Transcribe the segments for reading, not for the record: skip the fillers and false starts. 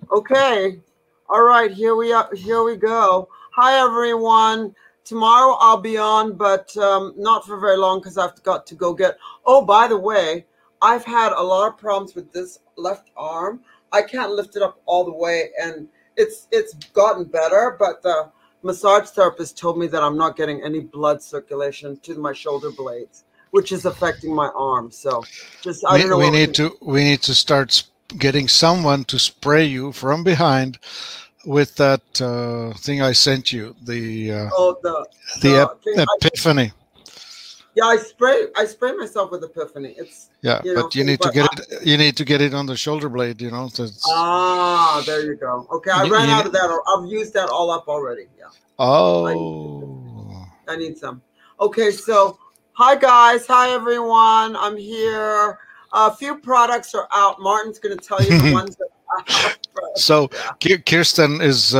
Okay. All right, here we are. Here we go. Hi everyone. Tomorrow I'll be on, but not for very long because I've got to go get. Oh, by the way, I've had a lot of problems with this left arm. I can't lift it up all the way, and it's gotten better. But the massage therapist told me that I'm not getting any blood circulation to my shoulder blades, which is affecting my arm. So, just I don't We know we what we need can. to start getting someone to spray you from behind with that thing I sent you, Oh, the the thing. Epiphany. Yeah, I spray myself with Epiphany. It's Yeah, but you need to but get it. You need to get it on the shoulder blade. That's there you go. Okay, I you, ran out you, of that. I've used that all up already. Yeah, I need oh. I need some. Okay, so hi guys, hi everyone. I'm here. A few products are out. Martin's going to tell you the ones that are out first. So Yeah. Kirsten is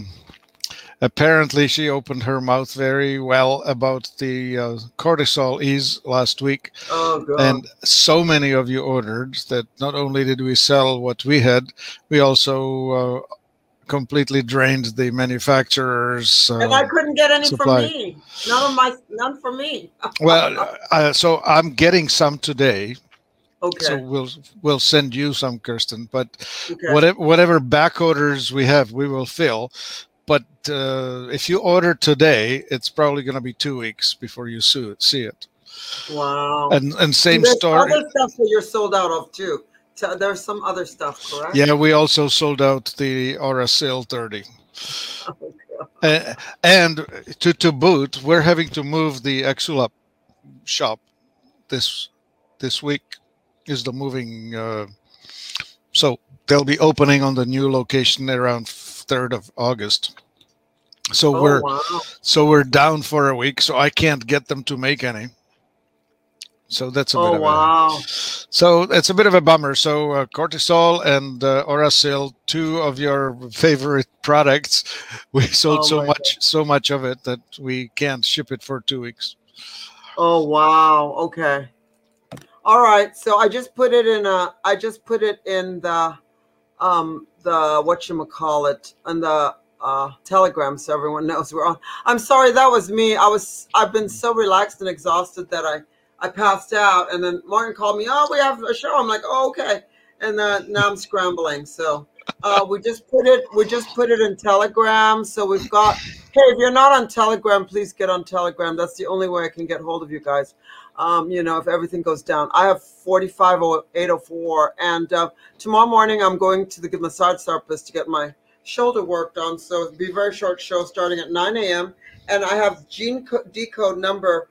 apparently she opened her mouth very well about the cortisol ease last week, Oh god. and so many of you ordered that not only did we sell what we had, we also completely drained the manufacturer's And I couldn't get any for supply. me. None for me. Well, so I'm getting some today. So Okay. we'll send you some, Kirsten. But Okay. whatever back orders we have, we will fill. But if you order today, it's probably going to be 2 weeks before you see it. Wow. And And same there's story. other stuff that you're sold out of too. There's some other stuff, correct? Yeah, we also sold out the Aurasil 30. Oh, God. And to boot, we're having to move the Exulap shop this week. Is the moving? So they'll be opening on the new location around 3rd of August. So Oh, we're wow. down for a week, so I can't get them to make any. So that's a bit Oh, of a wow. bummer. So cortisol and Orasil, two of your favorite products, we sold Oh, my God. so much of it that we can't ship it for 2 weeks. Oh, wow. Okay. All right. So I just put it in the whatchamacallit and the Telegram so everyone knows we're on. I'm sorry, that was me. I've been so relaxed and exhausted that I passed out, and then Martin called me. Oh, we have a show. I'm like, oh, okay, and then now I'm scrambling. So we just put it in Telegram. So we've got. Hey, if you're not on Telegram, please get on Telegram. That's the only way I can get hold of you guys. If everything goes down, I have 45804, and tomorrow morning I'm going to the massage therapist to get my shoulder work done. So it'll be a very short show starting at 9 a.m. And I have decode number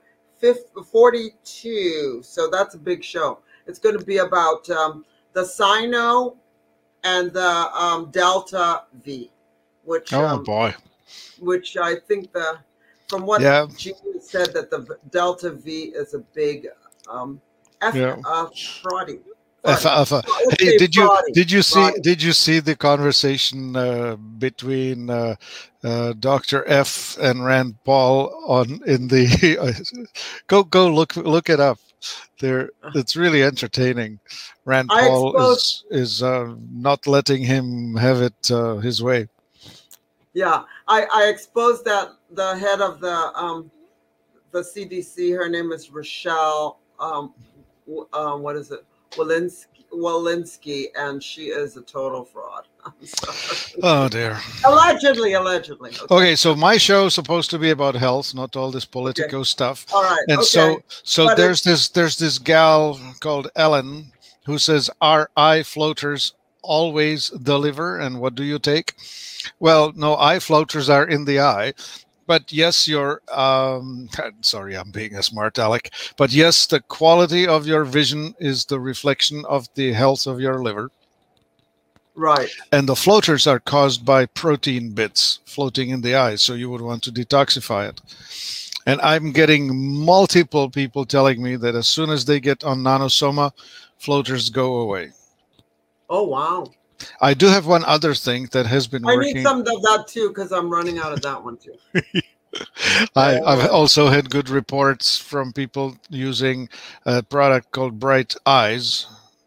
42. So that's a big show. It's going to be about the Sino and the Delta V, which Oh boy. which I think from what Yeah. Gene said, that the Delta V is a big F Yeah. fraudy. Alpha, Fraudy. alpha. Let's Hey, say fraudy. Fraudy. did you see the conversation between Dr. F and Rand Paul on in the go look it up. There, it's really entertaining. Rand I Paul exposed. is not letting him have it his way. Yeah, I exposed that the head of the CDC. Her name is Rochelle. What is it? Walensky, and she is a total fraud. I'm sorry. Oh dear. Allegedly. Okay. Okay, so my show is supposed to be about health, not all this Okay. politico stuff. All right. And Okay. so But there's this gal called Ellen who says, "Our eye floaters always deliver." And what do you take? Well, no, eye floaters are in the eye. But yes, your sorry, I'm being a smart aleck. But yes, the quality of your vision is the reflection of the health of your liver. right. And the floaters are caused by protein bits floating in the eye. So you would want to detoxify it. And I'm getting multiple people telling me that as soon as they get on Nanosoma, floaters go away. Oh wow. I do have one other thing that has been I need working. some of that too because I'm running out of that one too. I've also had good reports from people using a product called Bright Eyes.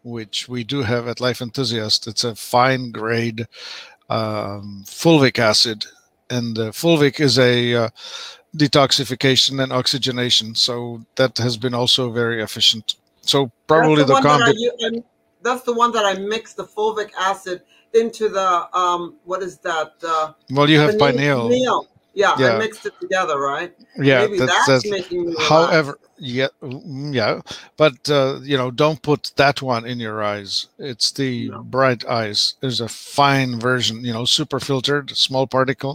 which we do have at Life Enthusiast. It's a fine grade fulvic acid, and fulvic is a detoxification and oxygenation, so that has been also very efficient. So probably the that's the one that I mix the fulvic acid into the what is that? Well, you have pineal. Yeah, I mixed it together, right? Yeah, maybe that's making me relax. However, yeah, but don't put that one in your eyes. It's the Bright Eyes. There's a fine version, super filtered, small particle.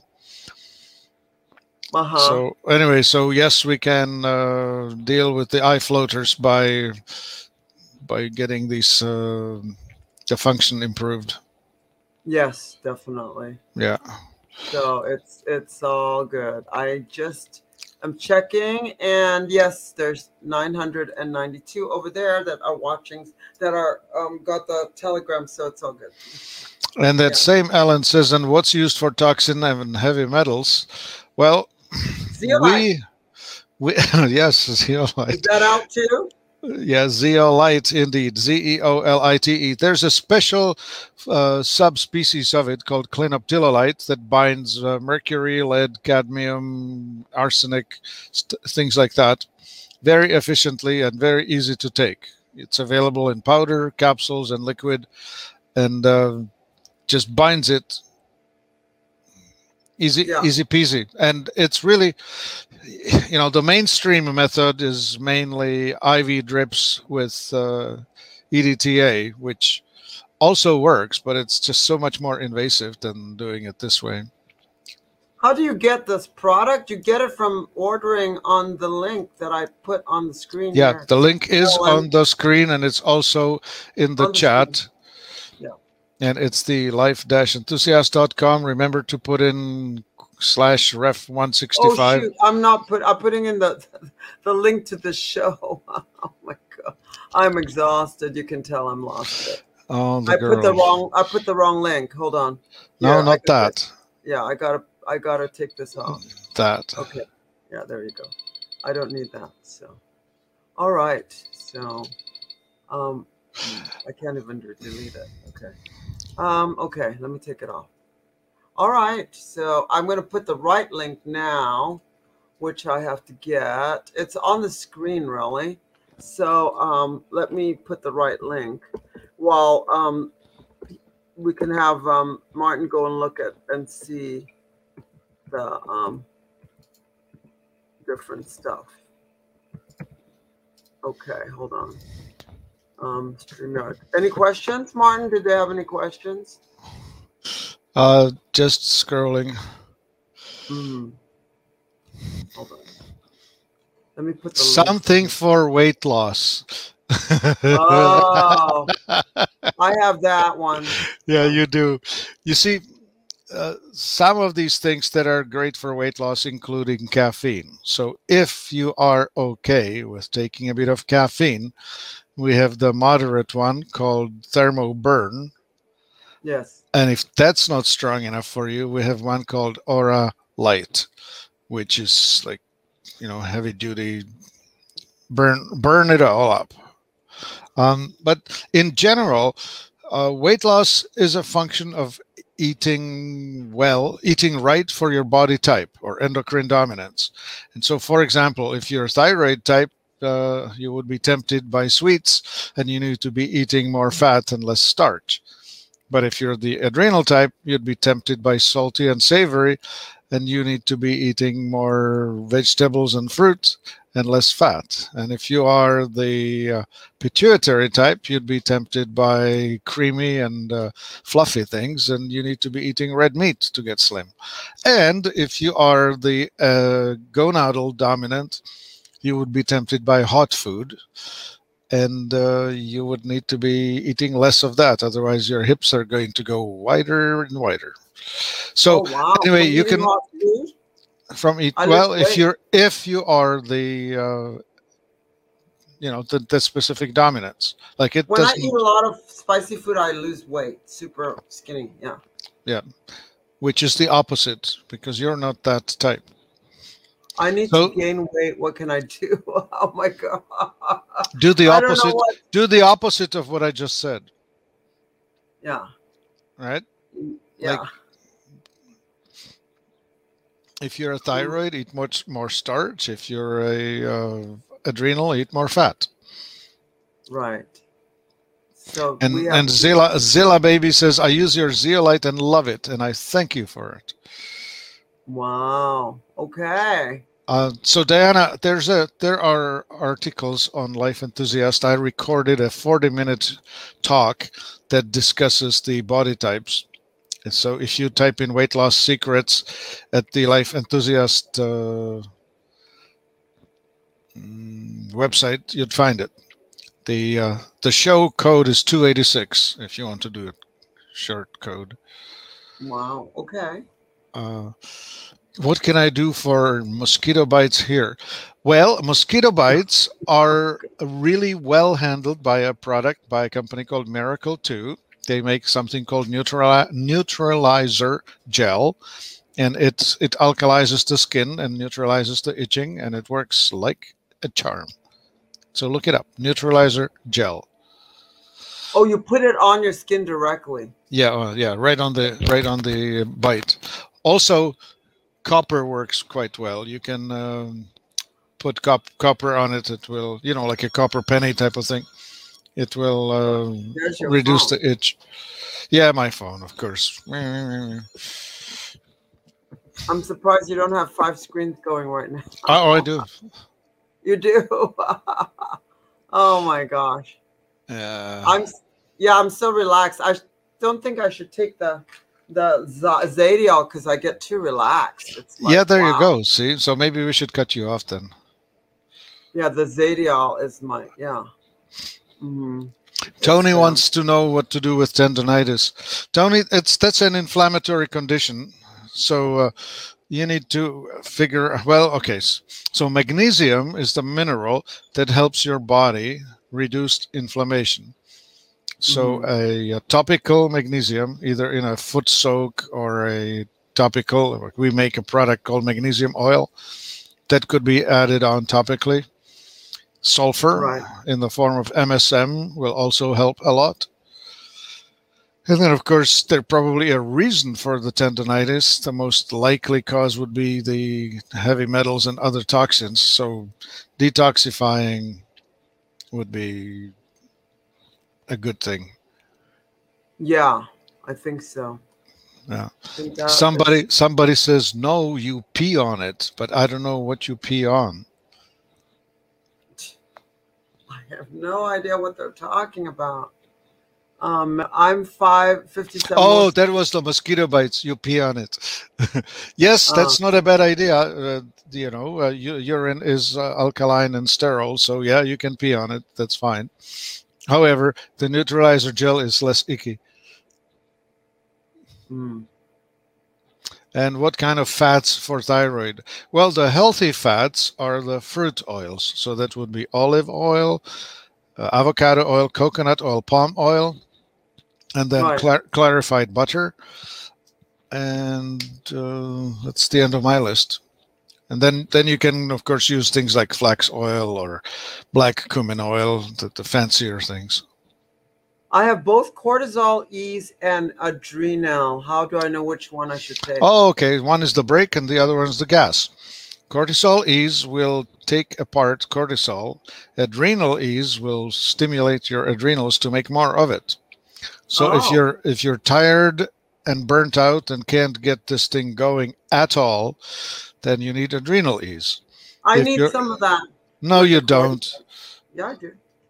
So anyway, yes, we can deal with the eye floaters by getting these the function improved. Yes, definitely. Yeah. So it's all good. I'm checking, and yes, there's 992 over there that are watching, that are got the telegram, so it's all good. And that same Alan says, and what's used for toxin and heavy metals? Well, zeolite. Yes, zeolite. Is that out too? Yeah, zeolite indeed. Zeolite. There's a special subspecies of it called clinoptilolite that binds mercury, lead, cadmium, arsenic, things like that, very efficiently and very easy to take. It's available in powder, capsules, and liquid, and just binds it. Easy peasy. And it's really, the mainstream method is mainly IV drips with EDTA, which also works, but it's just so much more invasive than doing it this way. How do you get this product? You get it from ordering on the link that I put on the screen. Yeah, here. The link is on the screen, and it's also in the chat. Screen. Yeah. And it's the life-enthusiast.com. Remember to put in /ref165. Oh shoot! I'm putting in the link to the show. Oh my god, I'm exhausted. You can tell I'm lost. Oh, I put the wrong link. Hold on. No, not that. Yeah, I gotta take this off. That. Okay. Yeah, there you go. I don't need that. So, all right. So, I can't even delete it. Okay. Okay, let me take it off. All right, so I'm going to put the right link now, which I have to get. It's on the screen, really. So let me put the right link while we can have Martin go and look at and see the different stuff. Okay, hold on. StreamYard. Any questions, Martin? Did they have any questions? Just scrolling. Hold on. Let me put the something for weight loss. Oh, I have that one. Yeah, you do. You see, some of these things that are great for weight loss, including caffeine. So if you are okay with taking a bit of caffeine, we have the moderate one called Thermo Burn. Yes. And if that's not strong enough for you, we have one called Aura Light, which is like, heavy duty, burn it all up. But in general, weight loss is a function of eating right for your body type or endocrine dominance. And so, for example, if you're thyroid type, you would be tempted by sweets, and you need to be eating more fat and less starch. But if you're the adrenal type, you'd be tempted by salty and savory, and you need to be eating more vegetables and fruit and less fat. And if you are the pituitary type, you'd be tempted by creamy and fluffy things, and you need to be eating red meat to get slim. And if you are the gonadal dominant, you would be tempted by hot food, and you would need to be eating less of that. Otherwise, your hips are going to go wider and wider. So anyway, you can if you are the the specific dominance. Like it. When I eat a lot of spicy food, I lose weight. Super skinny. Yeah. Yeah, which is the opposite, because you're not that type. I need to gain weight. What can I do? Oh my god. Do the I don't know opposite. what. Do the opposite of what I just said. Yeah. Right? Yeah. Like if you're a thyroid, eat much more starch. If you're a adrenal, eat more fat. Right. So we And have. Zilla baby says, I use your zeolite and love it, and I thank you for it. Wow. Okay. So Diana, there are articles on Life Enthusiast. I recorded a 40-minute talk that discusses the body types. And so if you type in weight loss secrets at the Life Enthusiast website, you'd find it. The show code is 286 if you want to do a short code. Wow. Okay. What can I do for mosquito bites here? Well, mosquito bites are really well handled by a product by a company called Miracle 2. They make something called neutralizer gel, and it alkalizes the skin and neutralizes the itching, and it works like a charm. So look it up, neutralizer gel. Oh, you put it on your skin directly. Yeah, yeah, right on the bite. Also, copper works quite well. You can put copper on it. It will, like a copper penny type of thing. It will reduce the itch. Yeah, my phone, of course. I'm surprised you don't have 5 screens going right now. Oh, I do. You do? Oh my gosh. I'm so relaxed. I don't think I should take the Zadiol because I get too relaxed. It's like, yeah, there you go. See, so maybe we should cut you off then. Yeah, the Zadiol is my Mm-hmm. Tony wants to know what to do with tendonitis. Tony, that's an inflammatory condition, so you need to figure. Well, okay. So magnesium is the mineral that helps your body reduce inflammation. So a topical magnesium, either in a foot soak or a topical, we make a product called magnesium oil that could be added on topically. Sulfur in the form of MSM will also help a lot. And then, of course, there's probably a reason for the tendonitis. The most likely cause would be the heavy metals and other toxins. So detoxifying would be a good thing. Yeah, I think so. Yeah. Somebody says, no, you pee on it, but I don't know what you pee on. I have no idea what they're talking about. I'm 5'57". Oh, that was the mosquito bites. You pee on it. Yes, that's not a bad idea. Urine is alkaline and sterile, so yeah, you can pee on it. That's fine. However, the neutralizer gel is less icky. And what kind of fats for thyroid? Well, the healthy fats are the fruit oils. So that would be olive oil, avocado oil, coconut oil, palm oil, and then clarified butter. And that's the end of my list. And then you can, of course, use things like flax oil or black cumin oil, the fancier things. I have both cortisol ease and adrenal. How do I know which one I should take? Oh, okay. One is the brake and the other one is the gas. Cortisol ease will take apart cortisol. Adrenal ease will stimulate your adrenals to make more of it. So if you're tired and burnt out and can't get this thing going at all, then you need adrenal ease. I need some of that. No, you don't. Yeah, I do.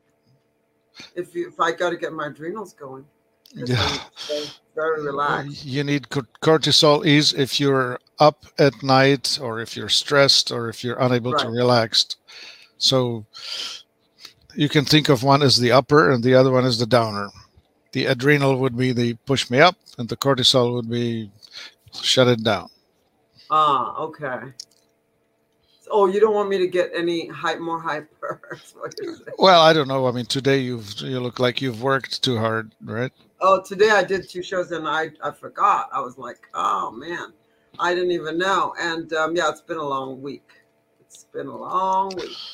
If I got to get my adrenals going. Yeah. Very relaxed. You need cortisol ease if you're up at night or if you're stressed or if you're unable to relax. So you can think of one as the upper and the other one as the downer. The adrenal would be the push me up and the cortisol would be shut it down. Okay. Oh, you don't want me to get any more hyper? Well, I don't know. I mean, today you look like you've worked too hard, right? Oh, today I did 2 shows and I forgot. I was like, oh man, I didn't even know. And yeah, it's been a long week.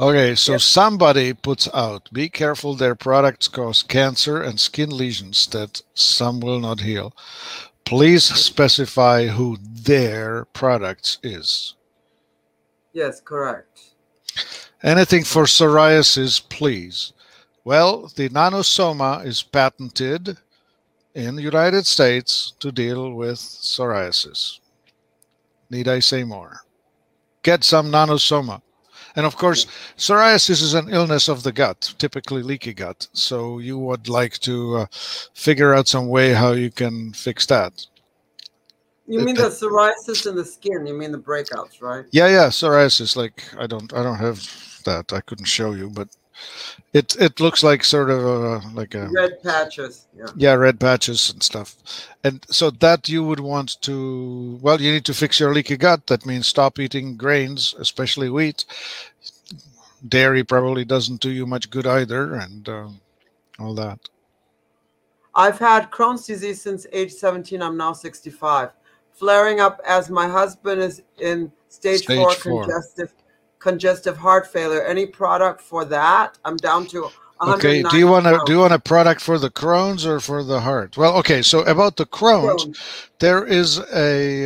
Okay, so Yep. somebody puts out, be careful, their products cause cancer and skin lesions that some will not heal. Please specify who their products is. Yes, correct. Anything for psoriasis, please. Well, the nanosoma is patented in the United States to deal with psoriasis. Need I say more? Get some nanosoma. And of course, psoriasis is an illness of the gut, typically leaky gut. So you would like to figure out some way how you can fix that. You mean the psoriasis in the skin? You mean the breakouts, right? Yeah, psoriasis. Like I don't have that. I couldn't show you, but it looks like sort of like a Red patches. Yeah. red patches and stuff. And so that you would want to, well, you need to fix your leaky gut. That means stop eating grains, especially wheat. Dairy probably doesn't do you much good either, and all that. I've had Crohn's disease since age 17. I'm now 65. Flaring up as my husband is in stage Stage 4 4. congestive heart failure. Any product for that? I'm down to Okay. 190 Do you want pounds. a product for the Crohn's or for the heart? Well, okay. So about the Crohn's, Crohn's. there is a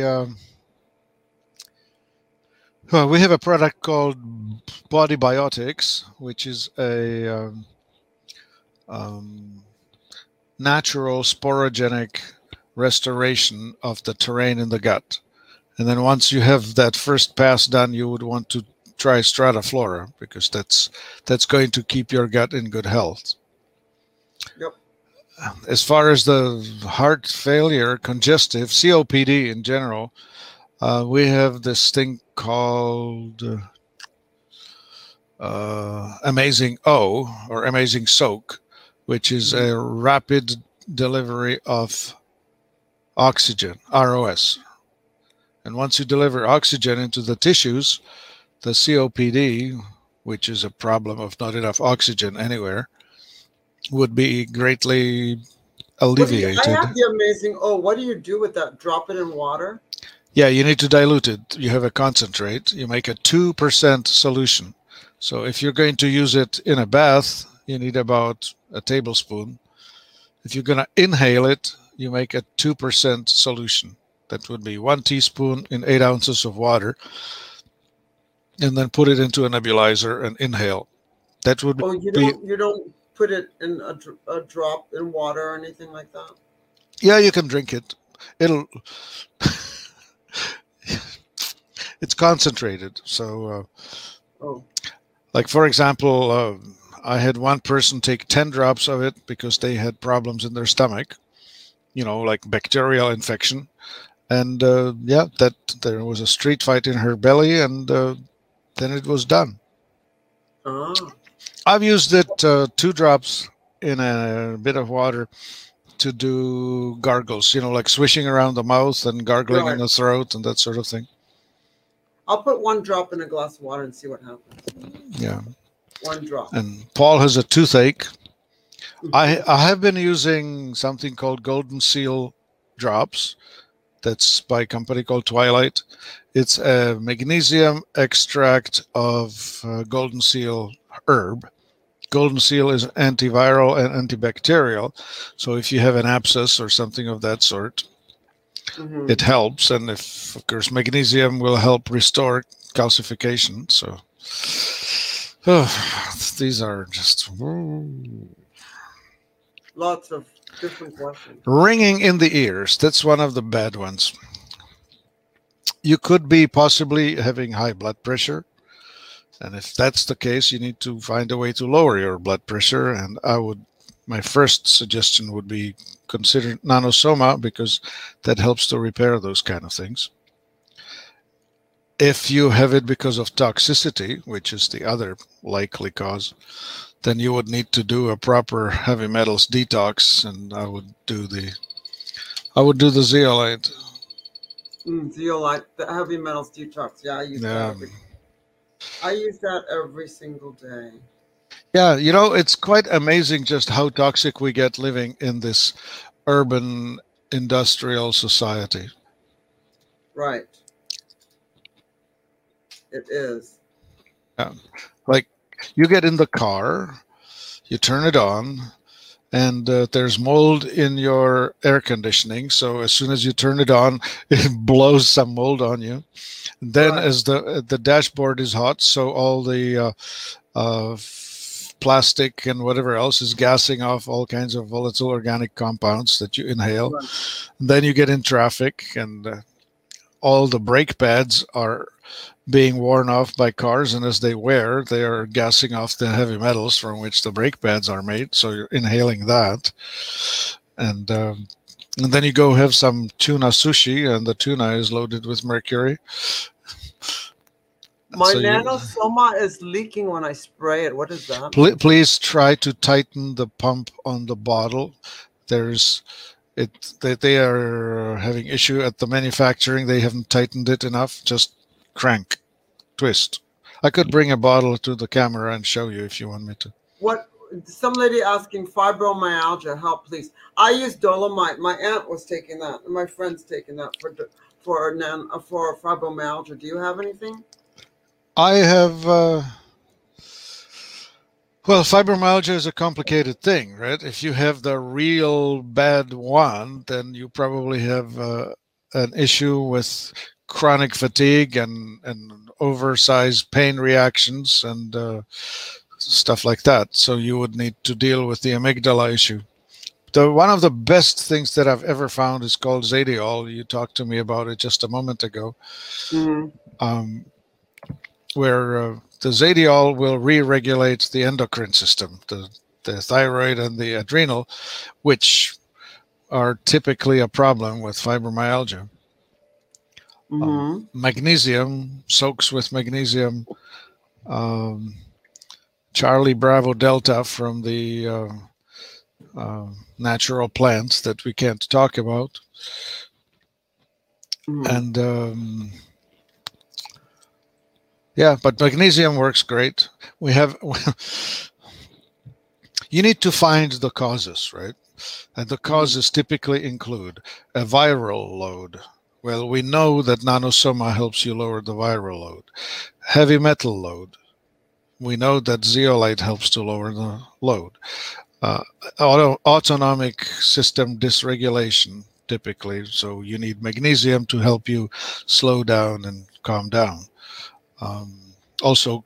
well, we have a product called Body Biotics, which is a um, natural sporogenic restoration of the terrain in the gut. And then once you have that first pass done, you would want to try Strataflora because that's going to keep your gut in good health. Yep. As far as the heart failure, congestive, COPD in general, we have this thing called Amazing O or Amazing Soak, which is a rapid delivery of oxygen, ROS. And once you deliver oxygen into the tissues, the COPD, which is a problem of not enough oxygen anywhere, would be greatly I alleviated. have the amazing. Oh, what do you do with that? Drop it in water? Yeah, you need to dilute it. You have a concentrate. You make a 2% solution. So if you're going to use it in a bath, you need about a tablespoon. If you're going to inhale it, you make a 2% solution. That would be 1 teaspoon in 8 ounces of water. And then put it into a nebulizer and inhale. That would Oh, be. you don't put it in a drop in water or anything like that? Yeah, you can drink it. It'll. It's concentrated. So, Oh. like for example, I had one person take 10 drops of it because they had problems in their stomach, like bacterial infection. And yeah, that there was a street fight in her belly, and then it was done. Ah. I've used it 2 drops in a bit of water to do gargles, like swishing around the mouth and gargling in the throat and that sort of thing. I'll put 1 drop in a glass of water and see what happens. Yeah. 1 drop. And Paul has a toothache. I have been using something called Golden Seal drops. That's by a company called Twilight. It's a magnesium extract of Golden Seal herb. Golden Seal is antiviral and antibacterial. So if you have an abscess or something of that sort, it helps. And of course, magnesium will help restore calcification. So these are just lots of different questions. Ringing in the ears. That's one of the bad ones. You could be possibly having high blood pressure. And if that's the case, you need to find a way to lower your blood pressure. And my first suggestion would be consider nanosoma because that helps to repair those kind of things. If you have it because of toxicity, which is the other likely cause, then you would need to do a proper heavy metals detox, and I would do the zeolite. Zeolite, the heavy metals detox. Yeah, I use that every single day. Yeah, it's quite amazing just how toxic we get living in this urban industrial society. Right. It is. Yeah. Like You get in the car, you turn it on, and there's mold in your air conditioning. So as soon as you turn it on, it blows some mold on you. Then, Right. as the dashboard is hot, so all the plastic and whatever else is gassing off all kinds of volatile organic compounds that you inhale. Right. Then you get in traffic, and all the brake pads are being worn off by cars, and as they wear, they are gassing off the heavy metals from which the brake pads are made. So you're inhaling that, and then you go have some tuna sushi, and the tuna is loaded with mercury. My So you, nanosoma is leaking when I spray it. What is that? please try to tighten the pump on the bottle. There's it. They are having issue at the manufacturing. They haven't tightened it enough. Just crank, twist. I could bring a bottle to the camera and show you if you want me to. What? Some lady asking fibromyalgia. Help, please. I use Dolomite. My aunt was taking that, and my friend's taking that for fibromyalgia. Do you have anything? I have. Well, fibromyalgia is a complicated thing, right? If you have the real bad one, then you probably have an issue with chronic fatigue and oversized pain reactions and stuff like that. So you would need to deal with the amygdala issue. One of the best things that I've ever found is called Zadiol. You talked to me about it just a moment ago, Mm-hmm. where the Zadiol will re-regulate the endocrine system, the thyroid and the adrenal, which are typically a problem with fibromyalgia. Mm-hmm. Magnesium soaks with magnesium. Charlie Bravo Delta from the natural plants that we can't talk about. Mm-hmm. And yeah, but magnesium works great. We have you need to find the causes, right? And the causes typically include a viral load. Well, we know that nanosoma helps you lower the viral load. Heavy metal load. We know that zeolite helps to lower the load. Autonomic system dysregulation, typically. So you need magnesium to help you slow down and calm down. Also,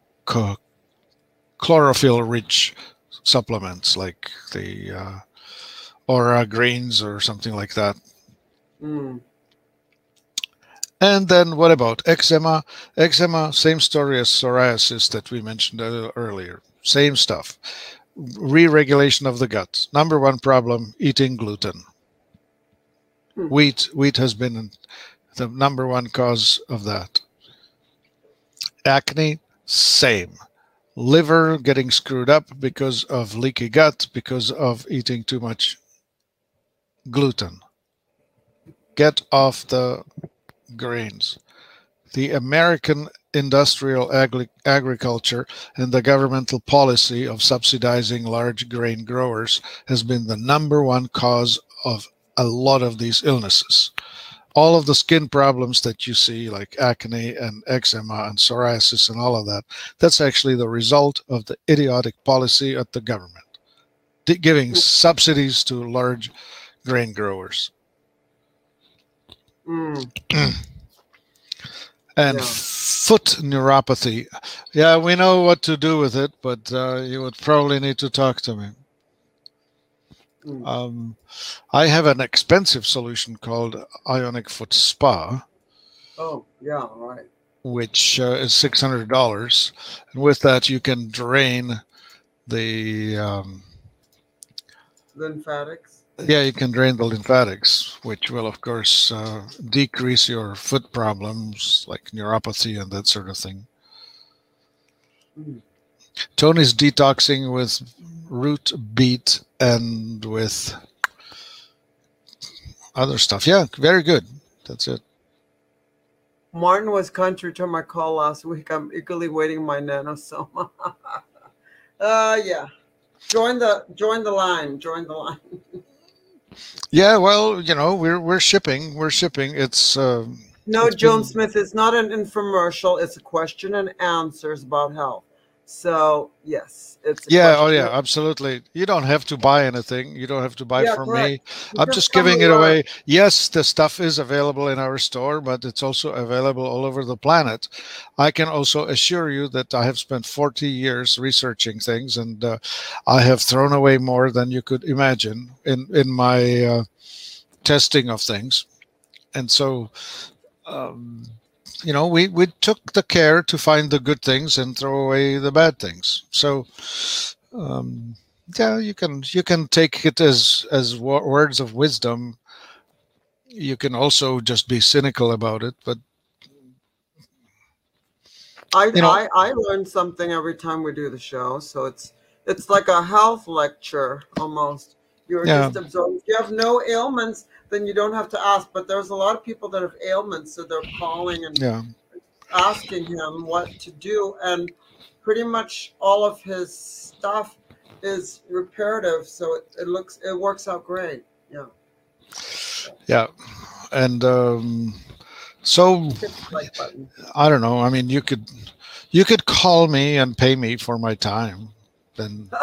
chlorophyll-rich supplements like the Aura Greens or something like that. Mm. And then what about eczema? Eczema, same story as psoriasis that we mentioned earlier. Same stuff. Re-regulation of the gut. Number one problem, eating gluten. Wheat has been the number one cause of that. Acne, same. Liver getting screwed up because of leaky gut, because of eating too much gluten. Get off the grains. The American industrial agriculture and the governmental policy of subsidizing large grain growers has been the number one cause of a lot of these illnesses. All of the skin problems that you see, like acne and eczema and psoriasis and all of that, that's actually the result of the idiotic policy of the government, giving subsidies to large grain growers. Mm. And Yeah. foot neuropathy. Yeah, we know what to do with it, but you would probably need to talk to me. I have an expensive solution called Ionic Foot Spa. Oh, yeah, right. Which is $600, and with that you can drain the Lymphatics. yeah, you can drain the lymphatics, which will of course decrease your foot problems like neuropathy and that sort of thing. Tony's detoxing with root beet and with other stuff. Yeah, very good. That's it. Martin was country to my call last week. I'm eagerly waiting my nanosoma. Yeah. Join the line. Join the line. Yeah, well, you know, we're shipping. We're shipping. It's no, Joan Smith, it's not an infomercial. It's a question and answers about health. So yes, it's a Yeah, oh question yeah, of, absolutely. You don't have to buy anything. You don't have to buy yeah, from correct. me. You I'm just just come giving and it learn. away. Yes, the stuff is available in our store, but it's also available all over the planet. I can also assure you that I have spent 40 years researching things, and I have thrown away more than you could imagine in my testing of things. And so, um, we took the care to find the good things and throw away the bad things. So, um, yeah, you can take it as words of wisdom. You can also just be cynical about it, but I, you know, I I learn something every time we do the show, so it's like a health lecture almost. You're yeah, just absorbing. If you have no ailments, then you don't have to ask. But there's a lot of people that have ailments, so they're calling and yeah, asking him what to do, and pretty much all of his stuff is reparative, so it works out great. Yeah. yeah, and so Hit the like button. I don't know. I mean, you could call me and pay me for my time. Then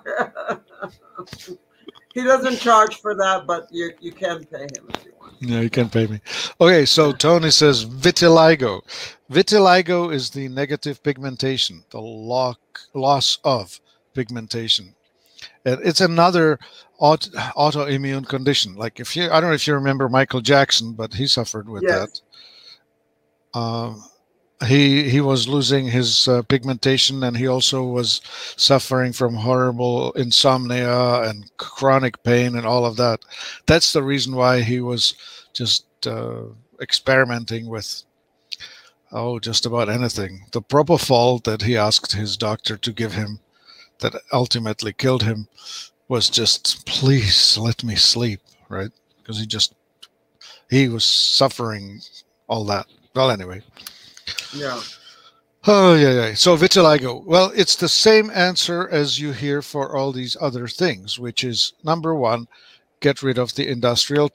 He doesn't charge for that, but you can pay him if you want. yeah, you can pay me. Okay, so Tony says vitiligo. Vitiligo is the negative pigmentation, the loss of pigmentation. And it's another autoimmune condition. Like I don't know if you remember Michael Jackson, but he suffered with that. Yes. Um, he was losing his pigmentation, and he also was suffering from horrible insomnia and chronic pain and all of that. That's the reason why he was just experimenting with just about anything. The propofol that he asked his doctor to give him, that ultimately killed him, was just, please let me sleep, right? Because he was suffering all that. Well, anyway. Yeah. Oh, yeah, yeah. So vitiligo. Well, it's the same answer as you hear for all these other things, which is number one, get rid of the industrial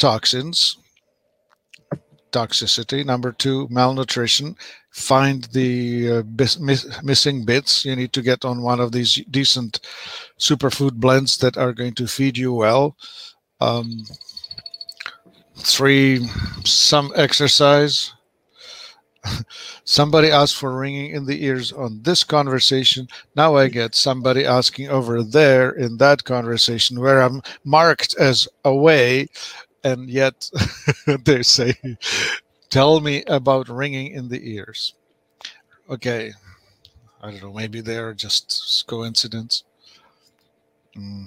toxicity. Number two, malnutrition. Find the missing bits. You need to get on one of these decent superfood blends that are going to feed you well. Um, three, some exercise. Somebody asked for ringing in the ears on this conversation. Now I get somebody asking over there in that conversation where I'm marked as away, and yet they say, tell me about ringing in the ears. Okay, I don't know, maybe they're just coincidence. Mm.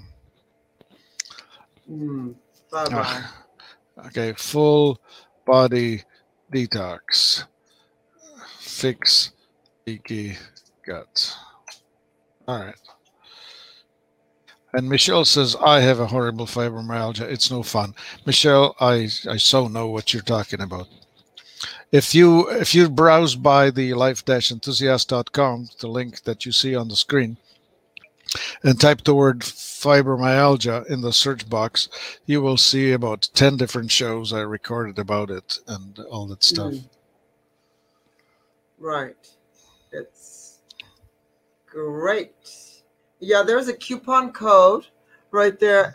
Bye bye. Okay, full body detox. Fix leaky gut. All right. And Michelle says, I have a horrible fibromyalgia. It's no fun. Michelle, I so know what you're talking about. If you browse by the life-enthusiast.com, the link that you see on the screen, and type the word fibromyalgia in the search box, you will see about 10 different shows I recorded about it and all that stuff. Right. It's great. Yeah, there's a coupon code right there,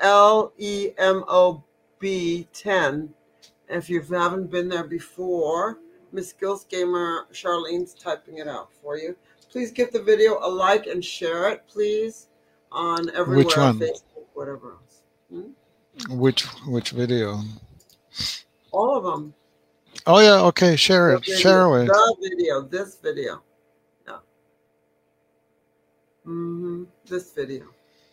LEMOB10. If you haven't been there before, Miss Skills Gamer Charlene's typing it out for you. Please give the video a like and share it, please, on everywhere, Which one? Facebook, whatever else. Which video? All of them. Oh yeah, okay, share it. Share away. The video, this video. Yeah. This video.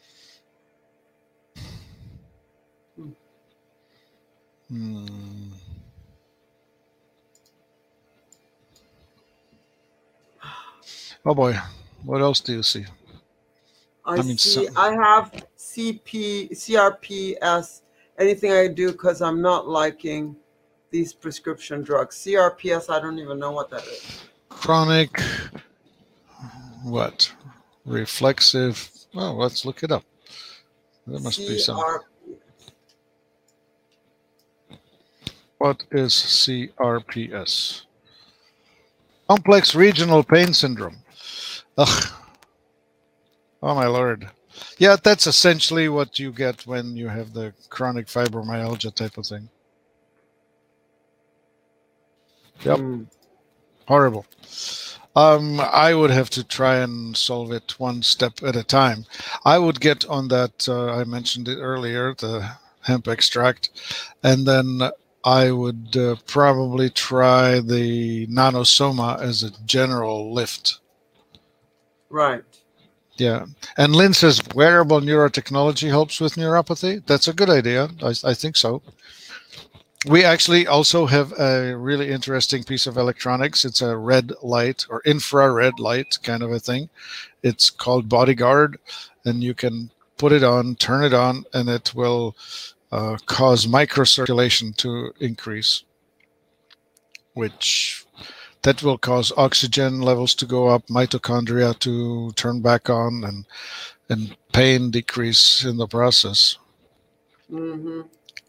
Oh boy, what else do you see? I have CRPS. Anything I do because I'm not liking these prescription drugs. CRPS, I don't even know what that is. Chronic, what? Reflexive. Oh, let's look it up. There must be some. What is CRPS? Complex regional pain syndrome. Ugh. Oh my lord. Yeah, that's essentially what you get when you have the chronic fibromyalgia type of thing. Yep. Horrible. I would have to try and solve it one step at a time. I would get on that, I mentioned it earlier, the hemp extract, and then I would probably try the nanosoma as a general lift. Right. Yeah. And Lynn says wearable neurotechnology helps with neuropathy. That's a good idea. I think so. We actually also have a really interesting piece of electronics. It's a red light or infrared light kind of a thing. It's called Bodyguard, and you can put it on, turn it on, and it will cause microcirculation to increase, which that will cause oxygen levels to go up, mitochondria to turn back on, and pain decrease in the process. Mm-hmm.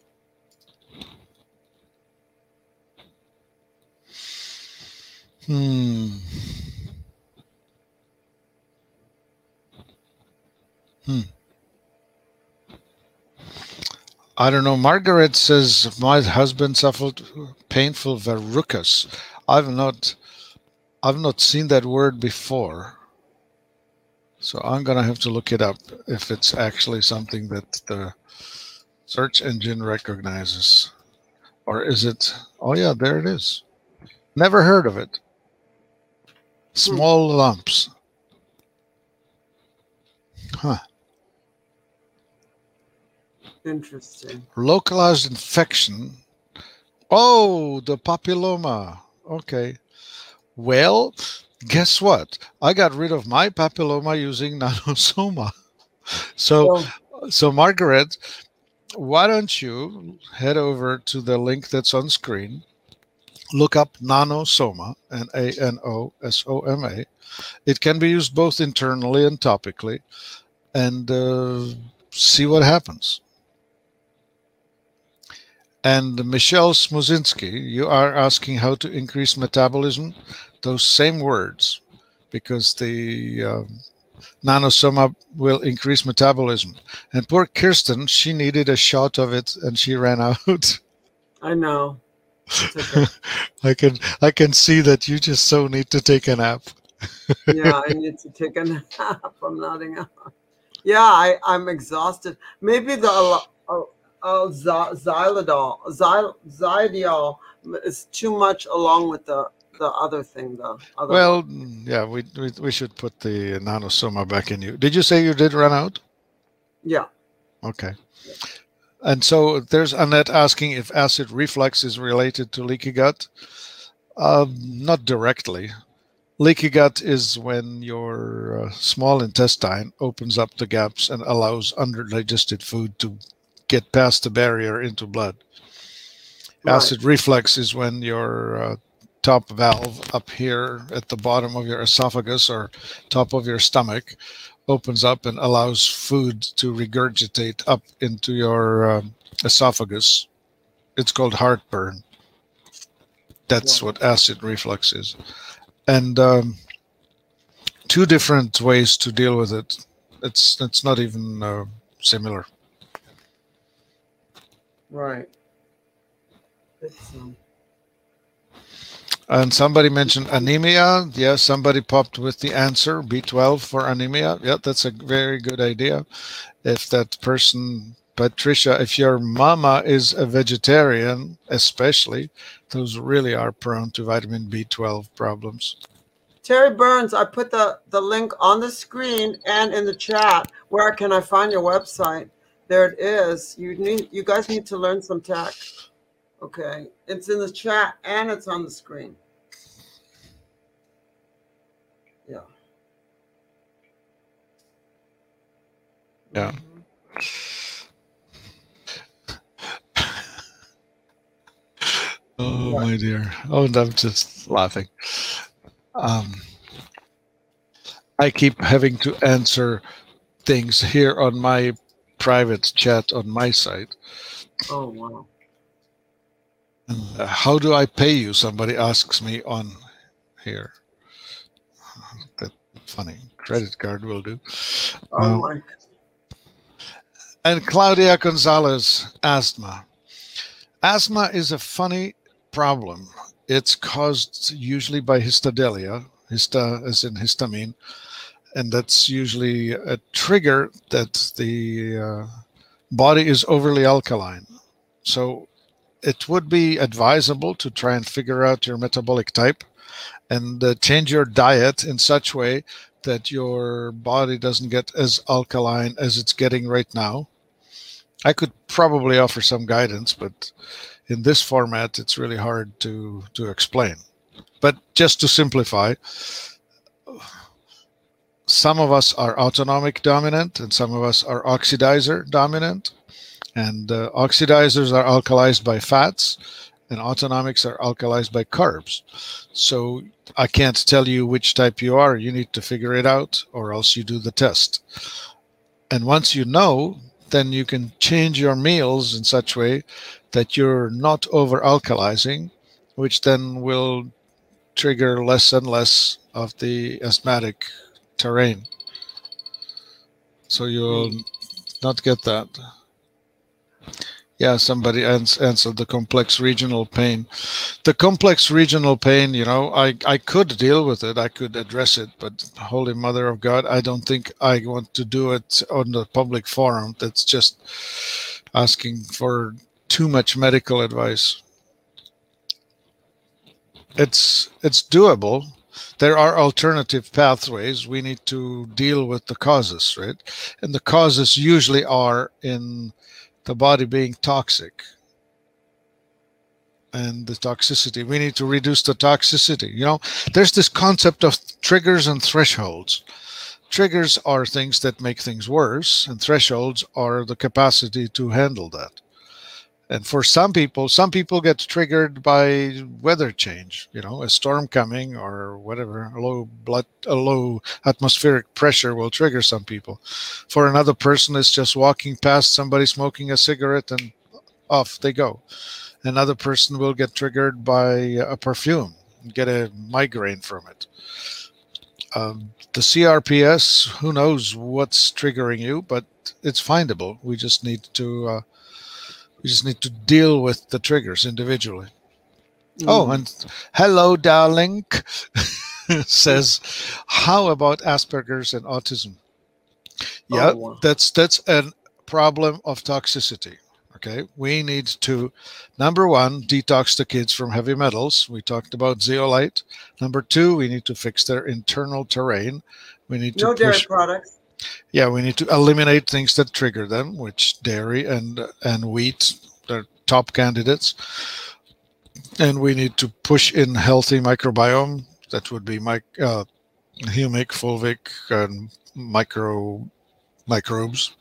I don't know. Margaret says my husband suffered painful verrucas. I've not seen that word before, so I'm gonna have to look it up if it's actually something that the search engine recognizes, or is it? Oh yeah, there it is. Never heard of it. Small lumps. Huh. Interesting. Localized infection. Oh, the papilloma. Okay. Well, guess what? I got rid of my papilloma using nanosoma. So Margaret, why don't you head over to the link that's on screen, look up nanosoma, nanosoma. It can be used both internally and topically, and see what happens. And Michelle Smuzinski, you are asking how to increase metabolism. Those same words, because the nanosoma will increase metabolism. And poor Kirsten, she needed a shot of it and she ran out. I know. Okay. I can see that you just so need to take a nap. Yeah, I need to take a nap. I'm nodding out. Yeah, I'm exhausted. Maybe the Zydiol is too much along with the other thing, though. Well, yeah, we should put the nanosoma back in you. Did you say you did run out? Yeah. Okay. Yeah. And so there's Annette asking if acid reflux is related to leaky gut. Not directly. Leaky gut is when your small intestine opens up the gaps and allows underdigested food to get past the barrier into blood. Right. Acid reflux is when your top valve up here at the bottom of your esophagus or top of your stomach opens up and allows food to regurgitate up into your esophagus. It's called heartburn. That's what acid reflux is. And two different ways to deal with it. It's not even similar. Right. And somebody mentioned anemia. Yeah, somebody popped with the answer, B12 for anemia. Yeah, that's a very good idea. If that person, Patricia, if your mama is a vegetarian, especially, those really are prone to vitamin B12 problems. Terry Burns, I put the link on the screen and in the chat. Where can I find your website? There it is. You guys need to learn some tech. Okay, it's in the chat and it's on the screen. Yeah. Yeah. Oh, my dear. Oh, I'm just laughing. I keep having to answer things here on my private chat on my site. Oh, wow. How do I pay you? Somebody asks me on here. That's funny. credit card will do. Oh my. And Claudia Gonzalez, asthma. Asthma is a funny problem. It's caused usually by histadelia, hista as in histamine, and that's usually a trigger that the body is overly alkaline. So it would be advisable to try and figure out your metabolic type and change your diet in such way that your body doesn't get as alkaline as it's getting right now. I could probably offer some guidance, but in this format, it's really hard to explain. But just to simplify, some of us are autonomic dominant and some of us are oxidizer dominant. And oxidizers are alkalized by fats and autonomics are alkalized by carbs. So I can't tell you which type you are. You need to figure it out or else you do the test. And once you know, then you can change your meals in such a way that you're not over alkalizing, which then will trigger less and less of the asthmatic terrain. So you'll not get that. Yeah, somebody answered the complex regional pain. The complex regional pain, I could deal with it. I could address it, but Holy Mother of God, I don't think I want to do it on the public forum. That's just asking for too much medical advice. It's doable. There are alternative pathways. We need to deal with the causes, right? And the causes usually are in the body being toxic and the toxicity. We need to reduce the toxicity. There's this concept of triggers and thresholds. Triggers are things that make things worse, and thresholds are the capacity to handle that. And for some people get triggered by weather change, a storm coming or whatever, a low atmospheric pressure will trigger some people. For another person, it's just walking past somebody smoking a cigarette and off they go. Another person will get triggered by a perfume and get a migraine from it. The CRPS, who knows what's triggering you, but it's findable. We just need to deal with the triggers individually. Oh, and hello, darling, says, how about Asperger's and autism? Yeah, that's a problem of toxicity. Okay, we need to, number one, detox the kids from heavy metals. We talked about zeolite. Number two, we need to fix their internal terrain. We need to dairy products. Yeah, we need to eliminate things that trigger them, which dairy and wheat, they're top candidates. And we need to push in healthy microbiome. That would be humic, fulvic, and microbes.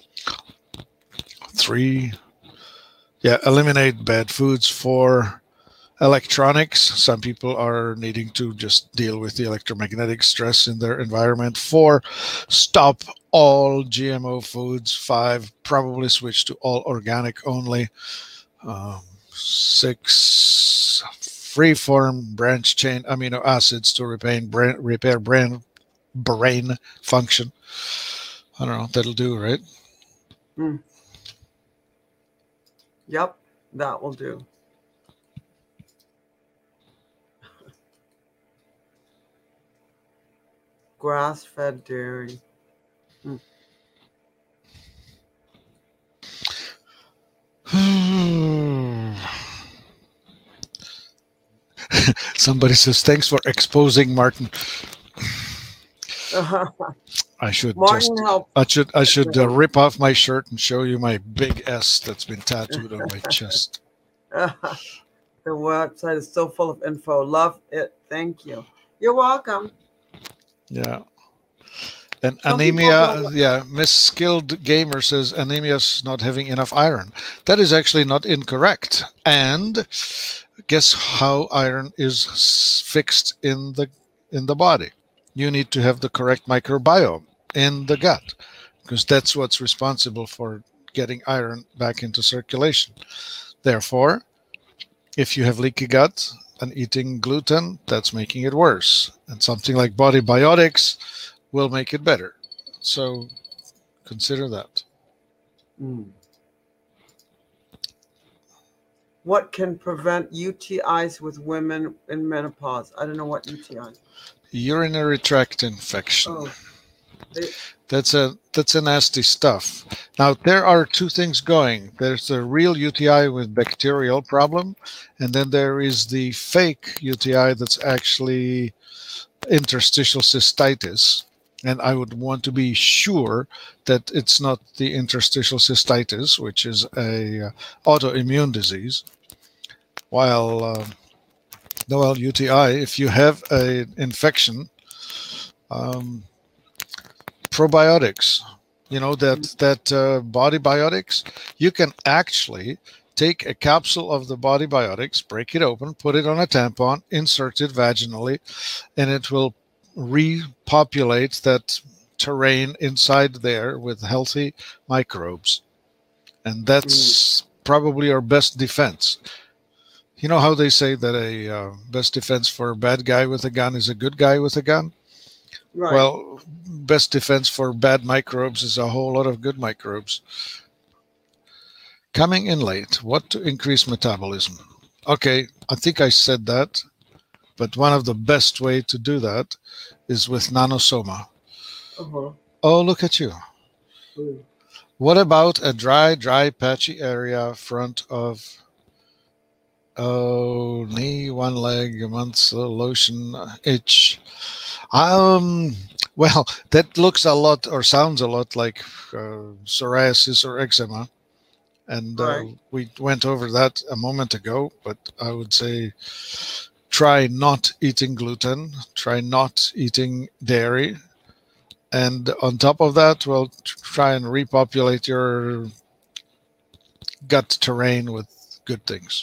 3, eliminate bad foods. 4, electronics. Some people are needing to just deal with the electromagnetic stress in their environment. 4, stop all GMO foods. 5, probably switch to all organic only. 6, free-form branch-chain amino acids to repair brain function. I don't know. That'll do, right? Yep, that will do. Grass-fed dairy. Somebody says, thanks for exposing Martin. I should rip off my shirt and show you my big S that's been tattooed on my chest. The website is so full of info. Love it. Thank you. You're welcome. Yeah. And anemia, Miss Skilled Gamer says anemia's not having enough iron. That is actually not incorrect. And guess how iron is fixed in the body? You need to have the correct microbiome in the gut, because that's what's responsible for getting iron back into circulation. Therefore, if you have leaky gut and eating gluten, that's making it worse. And something like Body Biotics will make it better. So consider that. Mm. What can prevent UTIs with women in menopause? I don't know what UTIs. Urinary tract infection. Oh, they, That's a nasty stuff. Now there are two things going. There's a real UTI with bacterial problem, and then there is the fake UTI that's actually interstitial cystitis. And I would want to be sure that it's not the interstitial cystitis, which is a autoimmune disease. While UTI, if you have an infection, um, probiotics, that body biotics, you can actually take a capsule of the body biotics, break it open, put it on a tampon, insert it vaginally, and it will repopulate that terrain inside there with healthy microbes. And that's probably our best defense. You know how they say that a best defense for a bad guy with a gun is a good guy with a gun? right. Well, best defense for bad microbes is a whole lot of good microbes. Coming in late, what to increase metabolism? Okay, I think I said that, but one of the best way to do that is with Nanosoma. Uh-huh. Oh, look at you. Mm. What about a dry, patchy area front of knee, one leg, a month's lotion, itch? Well, that looks a lot or sounds a lot like psoriasis or eczema. And Right. we went over that a moment ago, but I would say try not eating gluten, try not eating dairy. And on top of that, well, try and repopulate your gut terrain with good things.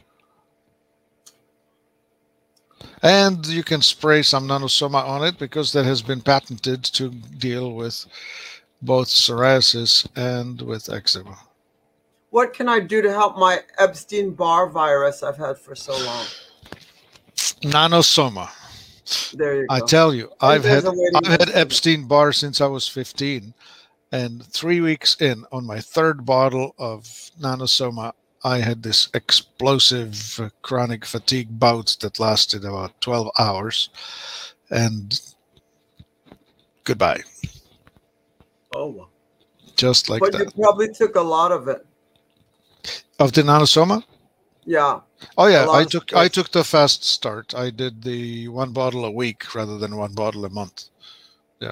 And you can spray some Nanosoma on it because that has been patented to deal with both psoriasis and with eczema. What can I do to help my Epstein-Barr virus I've had for so long? Nanosoma. There you go. I tell you, I've there's had a waiting list for that. Epstein-Barr since I was 15, and 3 weeks in, on my third bottle of Nanosoma, I had this explosive chronic fatigue bout that lasted about 12 hours, and goodbye. Oh, well. Just like But that. you probably took a lot of it. Of the Nanosoma? Yeah. Oh yeah, A lot I of took stress. I took the fast start. I did the one bottle a week rather than one bottle a month. Yeah.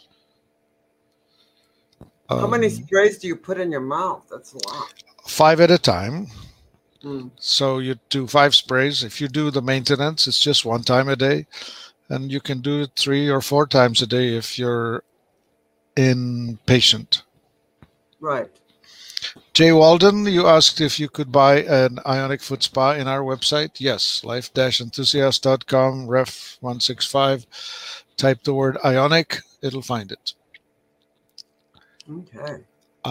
How many sprays do you put in your mouth? That's a lot. 5 at a time. Mm. So you do 5 sprays. If you do the maintenance, it's just 1 time a day, and you can do it 3 or 4 times a day if you're inpatient. Right. Jay Walden, you asked if you could buy an ionic foot spa in our website. Yes, life-enthusiast.com, ref 165. Type the word ionic, it'll find it. Okay.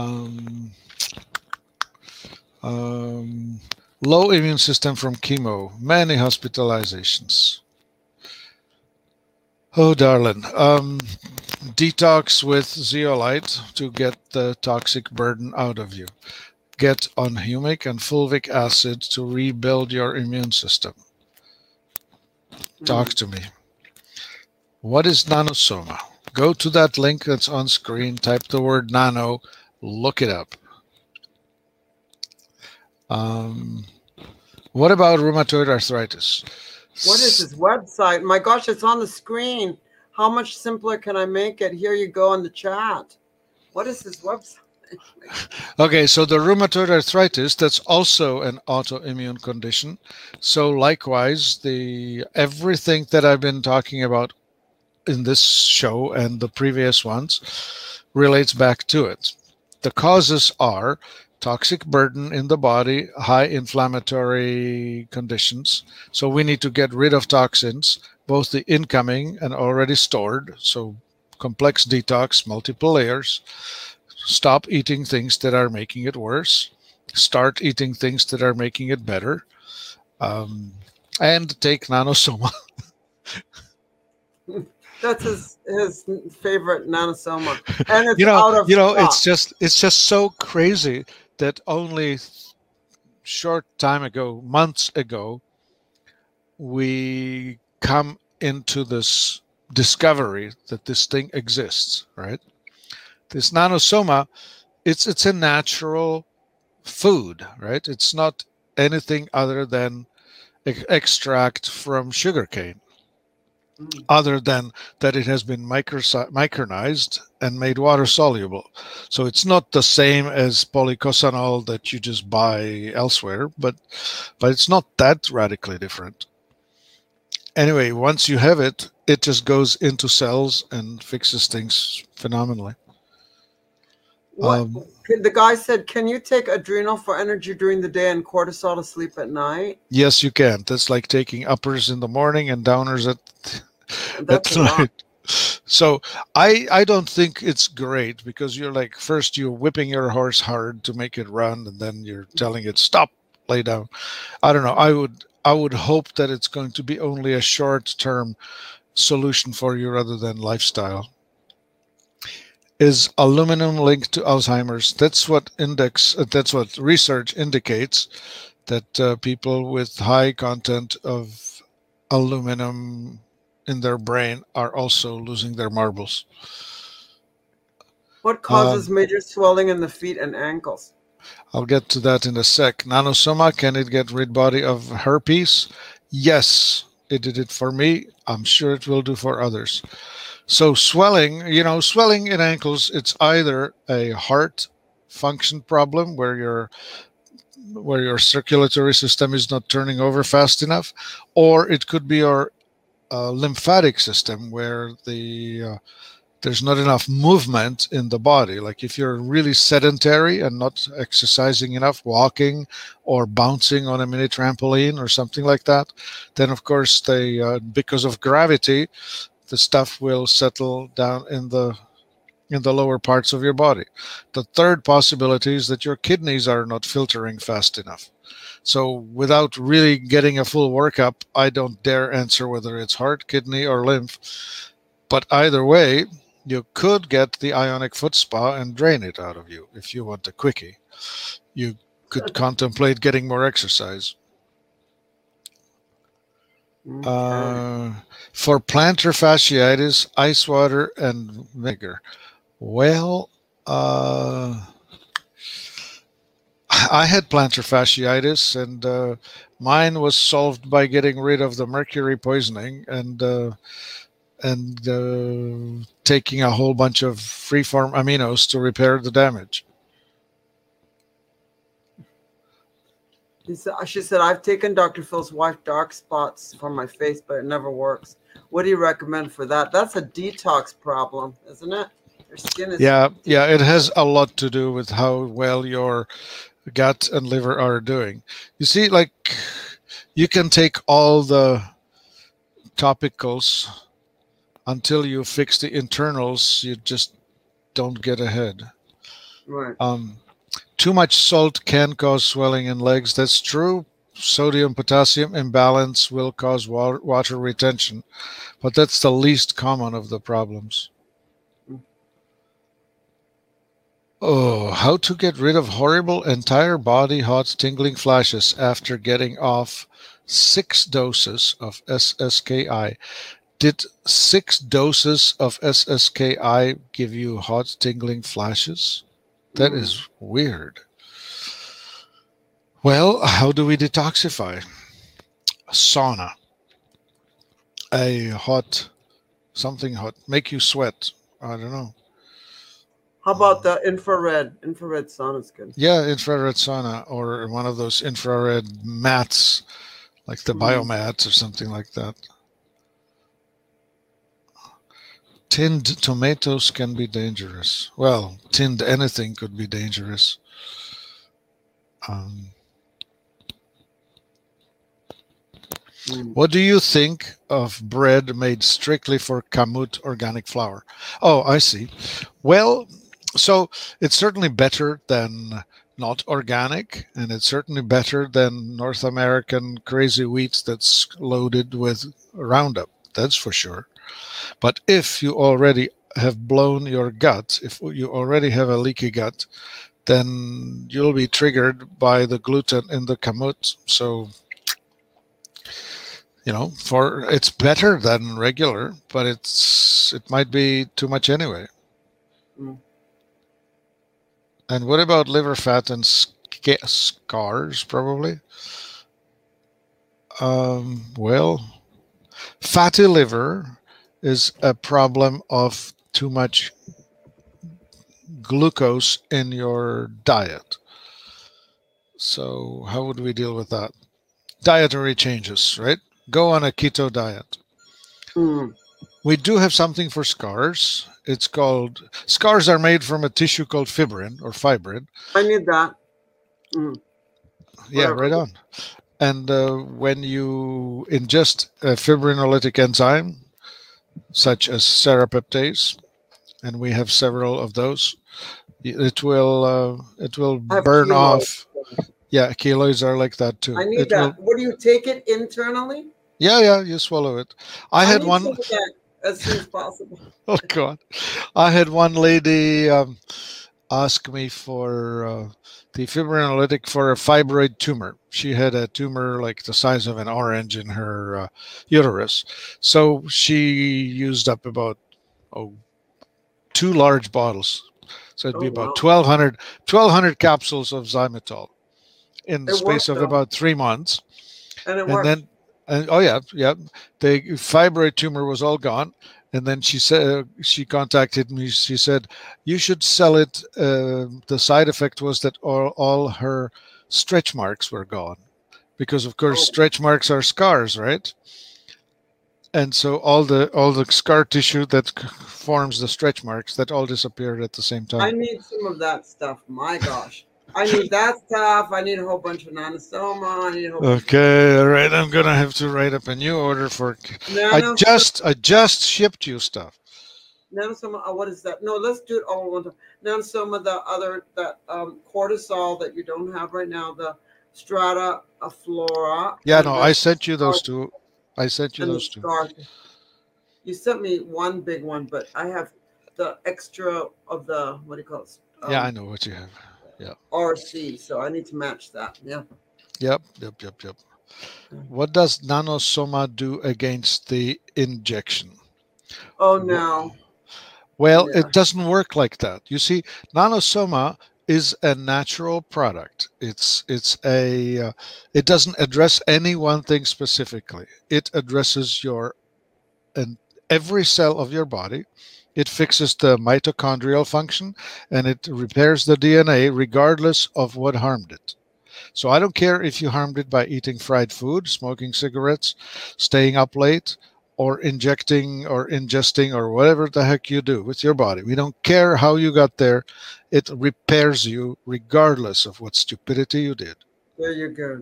Low immune system from chemo, many hospitalizations. Oh, darling. Detox with zeolite to get the toxic burden out of you. Get on humic and fulvic acid to rebuild your immune system. Talk to me. What is Nanosoma? Go to that link that's on screen, type the word nano, look it up. What about rheumatoid arthritis? What is his website? My gosh, it's on the screen. How much simpler can I make it? Here you go in the chat. What is his website? Okay, so the rheumatoid arthritis, that's also an autoimmune condition. So likewise, everything that I've been talking about in this show and the previous ones relates back to it. The causes are toxic burden in the body, high inflammatory conditions. So we need to get rid of toxins, both the incoming and already stored. So complex detox, multiple layers. Stop eating things that are making it worse. Start eating things that are making it better. And take Nanosoma. That's his favorite nanosoma, and it's You know, out of stock. it's just so crazy that only short time ago, months ago, we come into this discovery that this thing exists, right? This nanosoma, it's a natural food, right? It's not anything other than extract from sugarcane, Mm. other than that it has been micronized and made water soluble. So it's not the same as polycosanol that you just buy elsewhere, but it's not that radically different. Anyway, once you have it, it just goes into cells and fixes things phenomenally. What the guy said? Can you take adrenal for energy during the day and cortisol to sleep at night? Yes, you can. That's like taking uppers in the morning and downers That's at a lot. night. So I don't think it's great, because you're like, first you're whipping your horse hard to make it run, and then you're telling it, stop, lay down. I don't know. I would hope that it's going to be only a short term solution for you rather than lifestyle. Is aluminum linked to Alzheimer's? That's what research indicates, that people with high content of aluminum in their brain are also losing their marbles. What causes major swelling in the feet and ankles? I'll get to that in a sec. Nanosoma, can it get rid body of herpes? Yes, it did it for me. I'm sure it will do for others. So swelling in ankles, it's either a heart function problem where your circulatory system is not turning over fast enough, or it could be your lymphatic system where there's not enough movement in the body. Like if you're really sedentary and not exercising enough, walking or bouncing on a mini trampoline or something like that, then of course because of gravity, the stuff will settle down in the lower parts of your body. The third possibility is that your kidneys are not filtering fast enough. So without really getting a full workup, I don't dare answer whether it's heart, kidney, or lymph. But either way, you could get the ionic foot spa and drain it out of you if you want a quickie. You could contemplate getting more exercise. Okay. For plantar fasciitis, ice water and vinegar. Well, I had plantar fasciitis, and mine was solved by getting rid of the mercury poisoning and taking a whole bunch of free-form aminos to repair the damage. She said, I've taken Dr. Phil's wife dark spots from my face, but it never works. What do you recommend for that? That's a detox problem, isn't it? Your skin is... Yeah, it has a lot to do with how well your gut and liver are doing. You see, like, you can take all the topicals until you fix the internals, you just don't get ahead. Right. Too much salt can cause swelling in legs. That's true. Sodium-potassium imbalance will cause water retention, but that's the least common of the problems. Oh, how to get rid of horrible entire body hot tingling flashes after getting off 6 doses of SSKI. Did 6 doses of SSKI give you hot tingling flashes? That is weird. Well, how do we detoxify? Sauna. Something hot. Make you sweat. I don't know. How about the infrared? Infrared sauna is good. Yeah, infrared sauna, or one of those infrared mats, like the biomats or something like that. Tinned tomatoes can be dangerous. Well, tinned anything could be dangerous. What do you think of bread made strictly for Kamut organic flour? Oh, I see. Well, so it's certainly better than not organic, and it's certainly better than North American crazy wheats that's loaded with Roundup. That's for sure. But if you already have blown your gut, if you already have a leaky gut, then you'll be triggered by the gluten in the kamut. So, for it's better than regular, but it might be too much anyway. Mm. And what about liver fat and scars? Probably. Well, fatty liver is a problem of too much glucose in your diet. So, how would we deal with that? Dietary changes, right? Go on a keto diet. Mm. We do have something for scars. It's called, scars are made from a tissue called fibrin or fibrin. I need that. Mm. Yeah, Whatever. right on. And when you ingest a fibrinolytic enzyme, such as serrapeptase, and we have several of those, it will I have burn keloids. off. Yeah, keloids are like that too. I need It that. will. What do you take it internally? Yeah, you swallow it. I I had need some one. of that as soon as possible. Oh God, I had one lady ask me for the fibrinolytic for a fibroid tumor. She had a tumor like the size of an orange in her uterus. So she used up about oh, 2 large bottles. So it'd Oh be wow. about 1,200 capsules of Zymitol in the It space worked of though. about 3 months. And it And worked. then, oh yeah, the fibroid tumor was all gone. And then she contacted me. She said, "You should sell it." The side effect was that all her stretch marks were gone, because of course Oh. stretch marks are scars, right? And so all the scar tissue that forms the stretch marks, that all disappeared at the same I time. need some of that stuff. My gosh. I need that stuff. I need a whole bunch of nanosoma. I need a whole bunch of Okay, all right. I'm gonna have to write up a new order for. nanosoma. I just shipped you stuff. Nanosoma. What is that? No, let's do it all at one time. Nanosoma, the other that cortisol that you don't have right now, the strata flora, Yeah, and no, the I sent you scar those two. I sent you and the those two. scar. You sent me one big one, but I have the extra of the what do you call it? Yeah, I know what you have. Yeah. RC, so I need to match that. Yeah. Yep. What does nanosoma do against the injection? Oh no. Well, Yeah. it doesn't work like that. You see, nanosoma is a natural product. It doesn't address any one thing specifically. It addresses and every cell of your body. It fixes the mitochondrial function and it repairs the DNA regardless of what harmed it. So I don't care if you harmed it by eating fried food, smoking cigarettes, staying up late, or injecting or ingesting or whatever the heck you do with your body. We don't care how you got there. It repairs you regardless of what stupidity you did. There you go.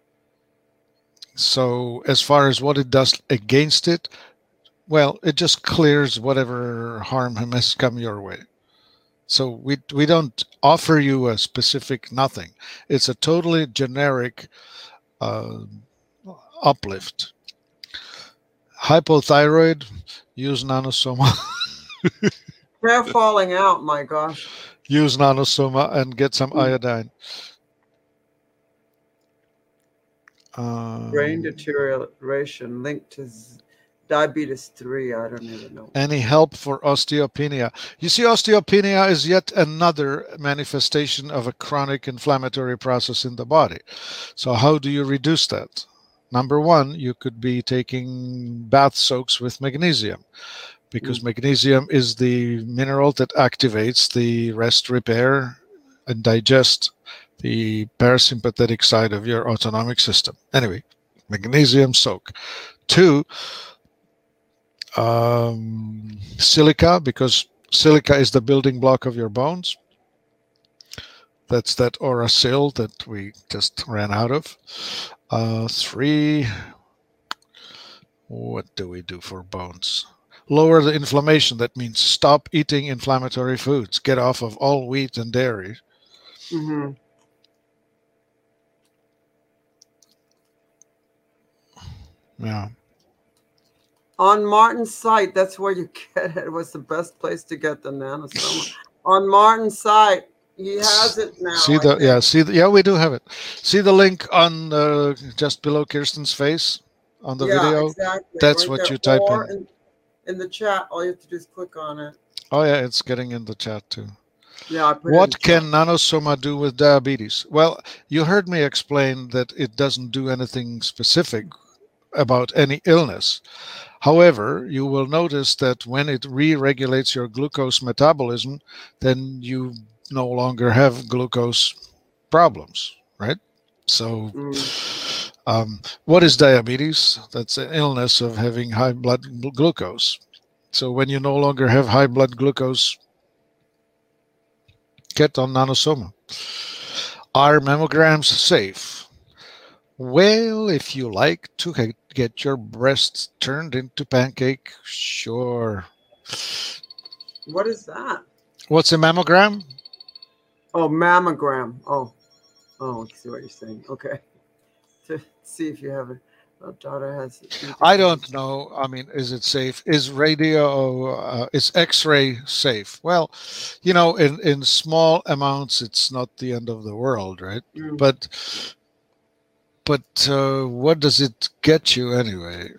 So as far as what it does against it, well, it just clears whatever harm has come your way. So we don't offer you a specific nothing. It's a totally generic uh, uplift. Hypothyroid, use nanosoma. Hair falling out. My gosh. Use nanosoma and get some iodine. Brain deterioration linked to diabetes 3. I don't even know. Any help for osteopenia? You see, osteopenia is yet another manifestation of a chronic inflammatory process in the body. So how do you reduce that? Number one, you could be taking bath soaks with magnesium, because magnesium is the mineral that activates the rest, repair, and digest the parasympathetic side of your autonomic system. Anyway, magnesium soak. Two, silica, because silica is the building block of your bones. That's that Orasil that we just ran out of. Three, what do we do for bones? Lower the inflammation. That means stop eating inflammatory foods. Get off of all wheat and dairy. Mm-hmm. Yeah. On Martin's site, that's where you get it. It was the best place to get the nanosoma. On Martin's site, he has it now. See we do have it. See the link on just below Kirsten's face on the video. Exactly. That's right what there. you type or in the chat. All you have to do is click on it. Oh yeah, it's getting in the chat too. Yeah. What can nanosoma do with diabetes? Well, you heard me explain that it doesn't do anything specific about any illness. However, you will notice that when it re-regulates your glucose metabolism, then you no longer have glucose problems, right? So what is diabetes? That's an illness of having high blood glucose. So when you no longer have high blood glucose, get on nanosoma. Are mammograms safe? Well, if you like to get your breasts turned into pancake, sure. What is that? What's a mammogram? Oh, mammogram. Oh, I see what you're saying. Okay. To see if you have it. Daughter has. I don't know. I mean, is it safe? Is is X-ray safe? Well, in small amounts, it's not the end of the world, right? But what does it get you anyway?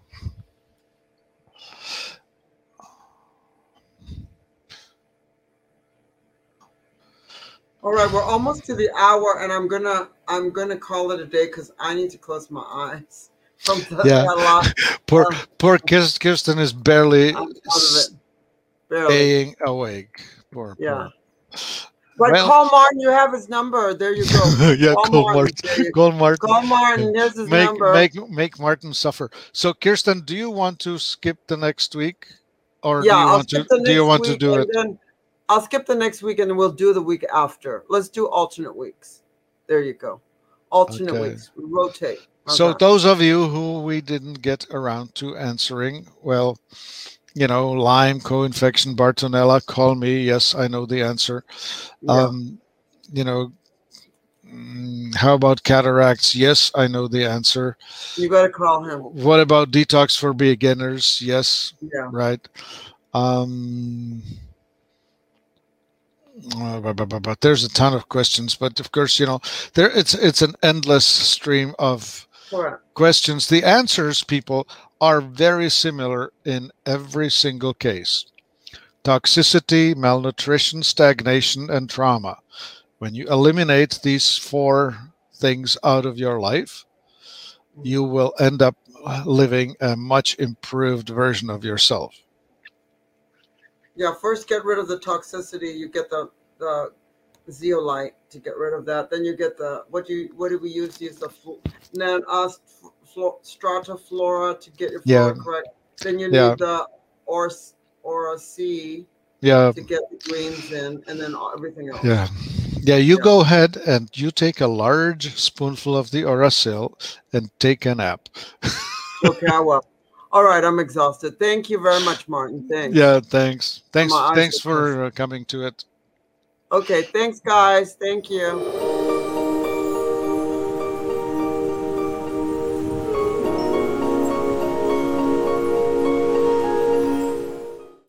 All right, we're almost to the hour, and I'm gonna call it a day because I need to close my eyes from the Poor Kirsten is barely staying awake. Poor. But call Martin. You have his number. There you go. Yeah, call Martin. Call Martin. Call Martin. Here's his number. Make Martin suffer. So, Kirsten, do you want to skip the next week, or do you want to do it? I'll skip the next week and we'll do the week after. Let's do alternate weeks. There you go. Alternate weeks. We rotate. So those of you who we didn't get around to answering, well, Lyme, co-infection, Bartonella, call me. Yes, I know the answer. Yeah. How about cataracts? Yes, I know the answer. You got to call him. What about detox for beginners? Yes. Yeah. Right. But there's a ton of questions, but of course, it's an endless stream of questions. The answers, people, are very similar in every single case. Toxicity, malnutrition, stagnation, and trauma. When you eliminate these 4 things out of your life, you will end up living a much improved version of yourself. Yeah, first get rid of the toxicity. You get the zeolite to get rid of that. Then you get the what do we use? Use the stratoflora to get your flora correct. Then you need the Aura C to get the greens in, and then everything else. You go ahead and you take a large spoonful of the Oracil and take a nap. Okay, I will. All right, I'm exhausted. Thank you very much, Martin. Thanks. Yeah, thanks for coming to it. Okay, thanks, guys. Thank you.